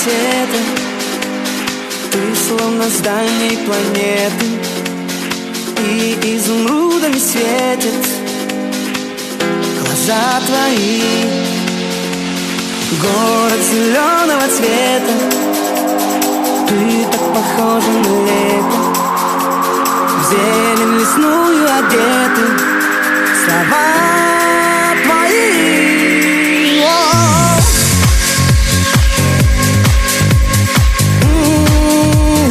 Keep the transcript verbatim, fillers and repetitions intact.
света. Ты словно с дальней планеты, и изумрудами светят глаза твои. Город зеленого цвета, ты так похожа на лето, в зелень лесную одеты. Слова